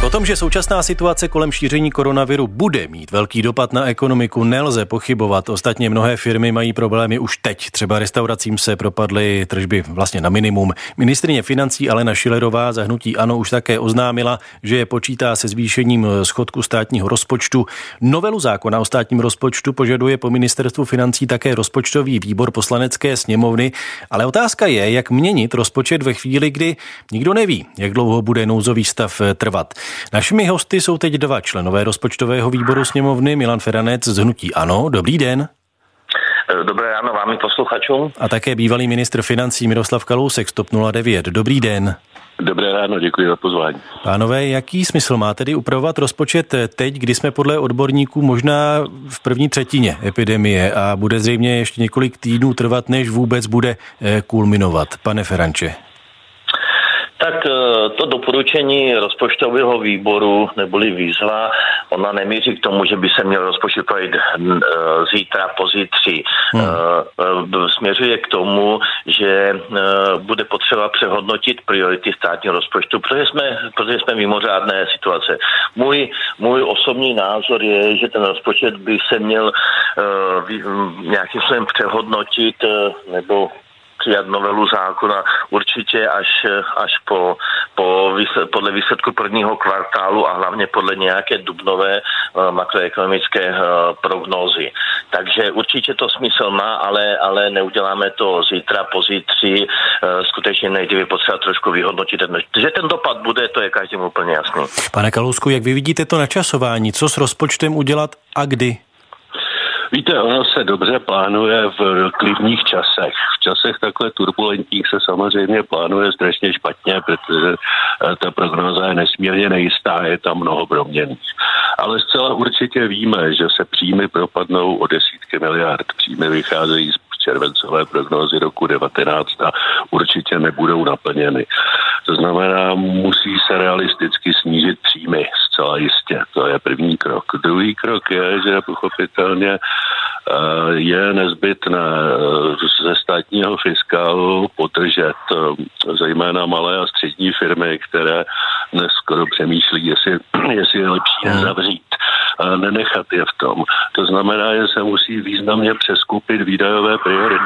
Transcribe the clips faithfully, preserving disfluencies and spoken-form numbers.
O tom, že současná situace kolem šíření koronaviru bude mít velký dopad na ekonomiku, nelze pochybovat. Ostatně mnohé firmy mají problémy už teď. Třeba restauracím se propadly tržby vlastně na minimum. Ministryně financí Alena Schillerová za hnutí ANO už také oznámila, že je počítá se zvýšením schodku státního rozpočtu. Novelu zákona o státním rozpočtu požaduje po ministerstvu financí také rozpočtový výbor Poslanecké sněmovny, ale otázka je, jak měnit rozpočet ve chvíli, kdy nikdo neví, jak dlouho bude nouzový stav trvat. Našimi hosty jsou teď dva členové rozpočtového výboru sněmovny, Milan Feranec z hnutí ANO. Dobrý den. Dobré ráno vám i posluchačům. A také bývalý ministr financí Miroslav Kalousek z TOP nula devět. Dobrý den. Dobré ráno, děkuji za pozvání. Pánové, jaký smysl má tedy upravovat rozpočet teď, kdy jsme podle odborníků možná v první třetině epidemie a bude zřejmě ještě několik týdnů trvat, než vůbec bude kulminovat? Pane Feranče. Tak to doporučení rozpočtového výboru neboli výzva, ona nemíří k tomu, že by se měl rozpočet projít zítra, pozítří. Hmm. Směřuje k tomu, že bude potřeba přehodnotit priority státního rozpočtu, protože jsme, protože jsme v mimořádné situace. Můj, můj osobní názor je, že ten rozpočet by se měl nějakým způsobem přehodnotit nebo přijat novelu zákona určitě až, až po, po podle výsledku prvního kvartálu a hlavně podle nějaké dubnové uh, makroekonomické uh, prognózy. Takže určitě to smysl má, ale, ale neuděláme to zítra, pozítří. Uh, skutečně nejdříve potřeba trošku vyhodnotit. Že ten dopad bude, to je každému úplně jasný. Pane Kalousku, jak vy vidíte to načasování? Co s rozpočtem udělat a kdy? Víte, ono se dobře plánuje v klidných časech. V časech takhle turbulentních se samozřejmě plánuje strašně špatně, protože ta prognóza je nesmírně nejistá, je tam mnoho proměnných. Ale zcela určitě víme, že se příjmy propadnou o desítky miliard. Příjmy vycházejí z červencové prognózy roku devatenáct a určitě nebudou naplněny. To znamená, musí se realisticky snížit příjmy, zcela jistě. To je první krok. Druhý krok je, že pochopitelně je nezbytné ze státního fiskálu podržet zejména malé a střední firmy, které dnes skoro přemýšlí, jestli, jestli je lepší je zavřít, nenechat je v tom. To znamená, že se musí významně přeskupit výdajové priority.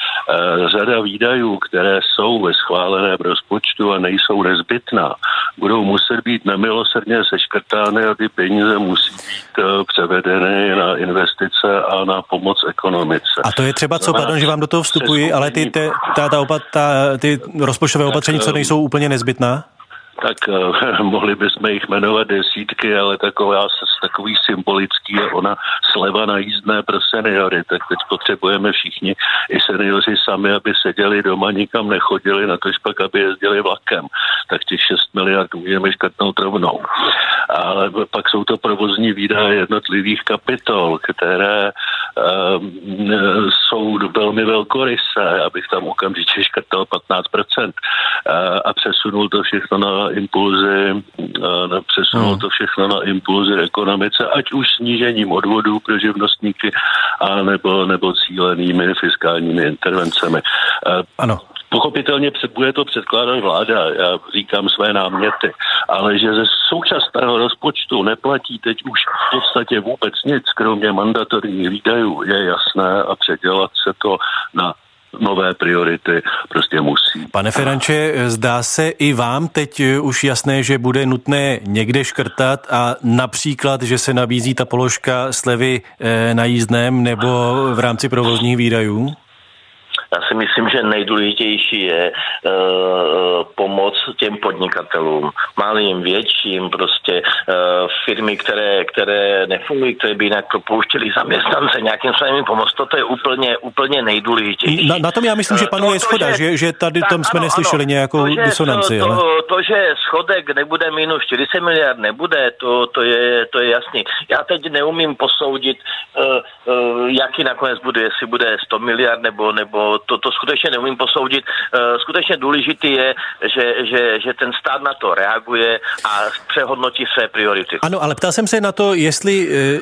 Řada výdajů, které jsou ve schváleném rozpočtu a nejsou nezbytná, budou muset být nemilosrdně seškrtány a ty peníze musí být převedeny na investice a na pomoc ekonomice. A to je třeba co, pardon, že vám do toho vstupuji, ale ty, ty, ta, ta opat, ta, ty rozpočtové opatření, co nejsou úplně nezbytná? Tak uh, mohli bychom jich jmenovat desítky, ale taková, takový symbolický je ona sleva na jízdné pro seniory. Tak teď potřebujeme všichni, i seniori sami, aby seděli doma, nikam nechodili, na tož pak, aby jezdili vlakem. Tak těch šest miliard můžeme škrtnout rovnou. Ale pak jsou to provozní výdaje jednotlivých kapitol, které um, jsou velmi velkorysé, abych tam okamžitě škrtal patnáct procent uh, a přesunul to všechno na impulzy, na přesunout to všechno na impulzy ekonomice, ať už snížením odvodů pro živnostníky, a nebo, nebo cílenými fiskálními intervencemi. Ano. Pochopitelně bude to předkládat vláda, já říkám své náměty, ale že ze současného rozpočtu neplatí teď už v podstatě vůbec nic, kromě mandatorních výdajů, je jasné a předělat se to na nové priority prostě musí. Pane Feranče, zdá se i vám teď už jasné, že bude nutné někde škrtat a například, že se nabízí ta položka slevy na jízdném nebo v rámci provozních výdajů? Já si myslím, že nejdůležitější je uh, pomoc těm podnikatelům, malým, větším, prostě uh, firmy, které, které nefungují, které by jinak propouštěly zaměstnance, nějakým svým pomoc, to je úplně, úplně nejdůležitější. Na, na tom já myslím, že panuje schoda, že, že, že tady tak, tom jsme ano, neslyšeli ano, nějakou to, disonanci. To, ale... to, to, že schodek nebude minus čtyřicet miliard, nebude, to, to, je, to je jasný. Já teď neumím posoudit, uh, uh, jaký nakonec bude, jestli bude sto miliard nebo, nebo to, to skutečně neumím posoudit. Skutečně důležitý je, že, že, že ten stát na to reaguje a přehodnotí své priority. Ano, ale ptal jsem se na to, jestli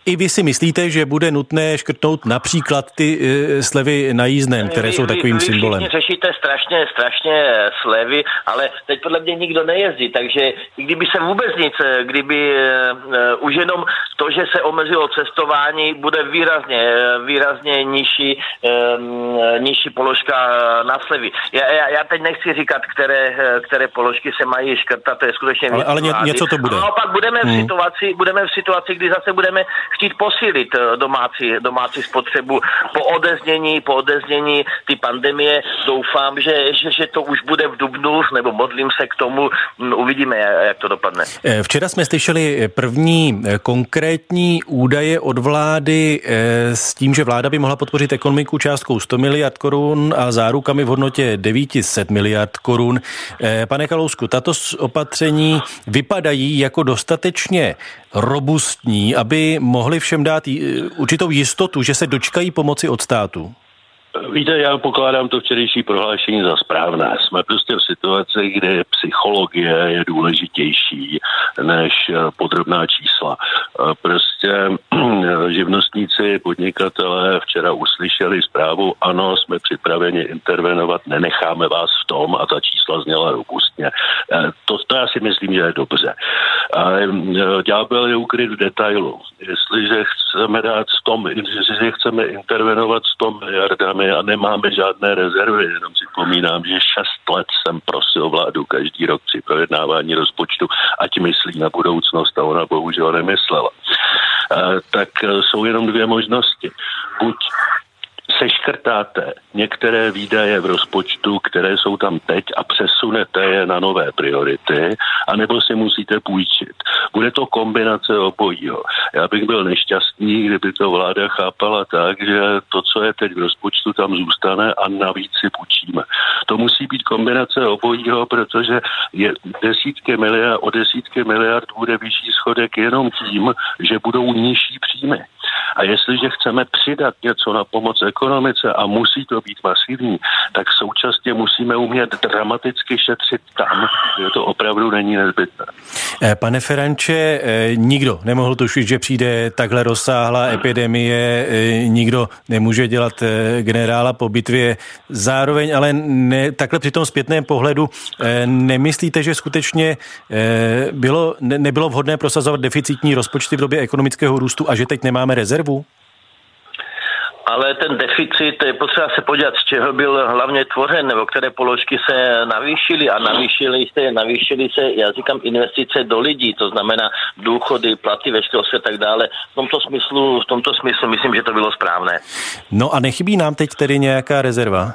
I vy si myslíte, že bude nutné škrtnout například ty e, slevy na jízdném, které vy, jsou takovým vy, vy symbolem? Vy řešíte strašně, strašně slevy, ale teď podle mě nikdo nejezdí, takže i kdyby se vůbec nic, kdyby uh, už jenom to, že se omezilo cestování, bude výrazně, výrazně nižší, um, nižší položka na slevy. Já, já, já teď nechci říkat, které, které položky se mají škrtat, to je skutečně ale, ale ně, něco to bude. A naopak budeme v hmm. situaci, budeme v situaci, kdy zase budeme chtít posílit domácí, domácí spotřebu po odeznění, po odeznění ty pandemie. Doufám, že, že, že to už bude v dubnu, nebo modlím se k tomu, uvidíme, jak to dopadne. Včera jsme slyšeli první konkrétní údaje od vlády s tím, že vláda by mohla podpořit ekonomiku částkou sto miliard korun a zárukami v hodnotě devět set miliard korun. Pane Kalousku, tato opatření vypadají jako dostatečně robustní, aby mohli všem dát určitou jistotu, že se dočkají pomoci od státu? Víte, já pokládám to včerejší prohlášení za správné. Jsme prostě v situaci, kdy psychologie je důležitější než podrobná čísla. Prostě živnostníci, podnikatelé včera uslyšeli zprávu, ano, jsme připraveni intervenovat, nenecháme vás v tom, a ta čísla zněla robustně. To, to já si myslím, že je dobře. Ďábel je ukryt v detailu. Jestliže chceme dát sto, jestliže chceme intervenovat sto miliardami a nemáme žádné rezervy, jenom si vzpomínám, že šest let jsem prosil vládu každý rok při projednávání rozpočtu, ať myslí na budoucnost, a ona bohužel nemyslela. Tak jsou jenom dvě možnosti. Buď seškrtáte některé výdaje v rozpočtu, které jsou tam teď, a přesunete je na nové priority, anebo si musíte půjčit. Bude to kombinace obojího. Já bych byl nešťastný, kdyby to vláda chápala tak, že to, co je teď v rozpočtu, tam zůstane a navíc si půjčíme. To musí být kombinace obojího, protože je desítky miliard, o desítky miliard bude vyšší schodek jenom tím, že budou nižší příjmy. A jestliže chceme přidat něco na pomoc ekonomice a musí to být masivní, tak současně musíme umět dramaticky šetřit tam, kde to opravdu není nezbytné. Pane Feranče, nikdo nemohl tušit, že přijde takhle rozsáhlá epidemie, nikdo nemůže dělat generála po bitvě. Zároveň ale ne, takhle při tom zpětném pohledu nemyslíte, že skutečně bylo, ne, nebylo vhodné prosazovat deficitní rozpočty v době ekonomického růstu a že teď nemáme rezervu? Ale ten deficit, je potřeba se podívat, z čeho byl hlavně tvořen, nebo které položky se navýšily a navýšily se, navýšily se, já říkám, investice do lidí, to znamená důchody, platy ve školství a tak dále. V tomto smyslu, v tomto smyslu myslím, že to bylo správné. No a nechybí nám teď tedy nějaká rezerva?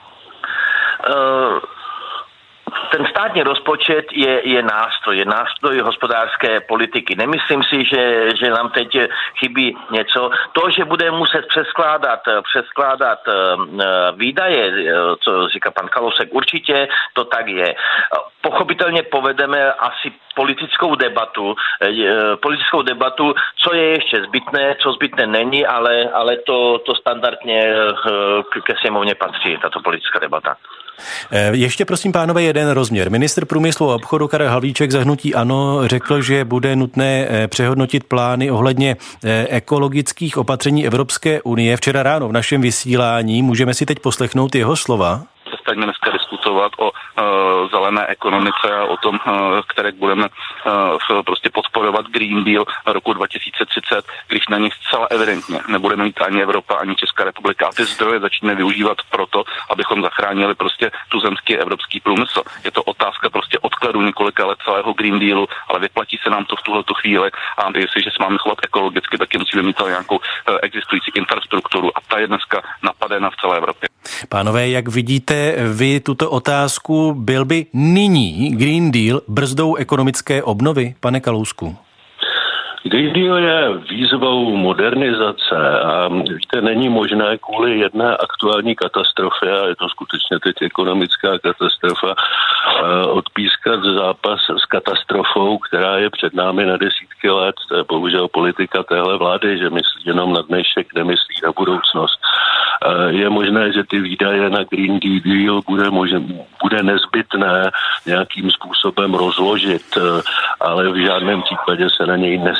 Uh, Ten státní rozpočet je, je nástroj, je nástroj hospodářské politiky. Nemyslím si, že, že nám teď chybí něco. To, že budeme muset přeskládat, přeskládat výdaje, co říká pan Kalousek, určitě to tak je. Pochopitelně povedeme asi politickou debatu, politickou debatu, co je ještě zbytné, co zbytné není, ale, ale to, to standardně ke sněmovně patří, tato politická debata. Ještě prosím, pánové, jeden rozměr. Ministr průmyslu a obchodu Karel Havlíček za hnutí ANO řekl, že bude nutné přehodnotit plány ohledně ekologických opatření Evropské unie. Včera ráno v našem vysílání můžeme si teď poslechnout jeho slova. Přestaňme dneska diskutovat o uh, zelené ekonomice a o tom, uh, které budeme uh, prostě podporovat Green Deal roku dva tisíce třicet, když na nich zcela evidentně nebudeme mít ani Evropa, ani Česká republika. A ty zdroje začneme využívat proto, abychom zachránili prostě tuzemský evropský průmysl. Je to otázka prostě odkladu několika let celého Green Dealu, ale vyplatí se nám to v tuhletu chvíli, a jestliže se máme chovat ekologicky, tak musíme mít nějakou uh, existující infrastrukturu, a ta je dneska napadena v celé Evropě. Pánové, jak vidíte vy tuto otázku, byl by nyní Green Deal brzdou ekonomické obnovy, pane Kalousku? Green Deal je výzvou modernizace a víte, není možné kvůli jedné aktuální katastrofě, a je to skutečně teď ekonomická katastrofa, odpískat zápas s katastrofou, která je před námi na desítky let. To je bohužel politika téhle vlády, že myslí jenom na dnešek, nemyslí na budoucnost. Je možné, že ty výdaje na Green Deal bude, možné, bude nezbytné nějakým způsobem rozložit, ale v žádném případě se na něj nesmí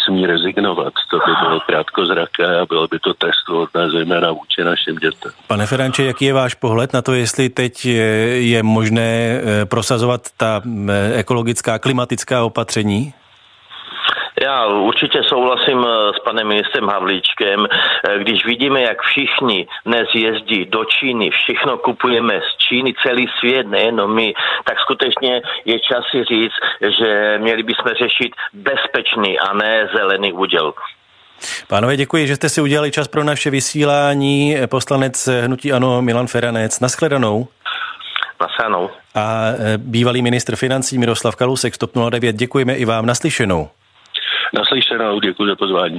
nesmí rezignovat. To by bylo krátkozraké a bylo by to trestuhodné zejména vůči našim dětem. Pane Feranče, jaký je váš pohled na to, jestli teď je možné prosazovat ta ekologická, klimatická opatření? Já určitě souhlasím s panem ministrem Havlíčkem. Když vidíme, jak všichni dnes jezdí do Číny, všechno kupujeme z Číny, celý svět, nejenom my, tak skutečně je čas si říct, že měli bychom řešit bezpečný a ne zelený úděl. Pánové, děkuji, že jste si udělali čas pro naše vysílání. Poslanec hnutí ANO Milan Feranec. Nashledanou. Nashledanou. A bývalý ministr financí Miroslav Kalousek z TOP nula devět. Děkujeme i vám. Naslyšenou. Naslyšenou, děkuji za pozvání.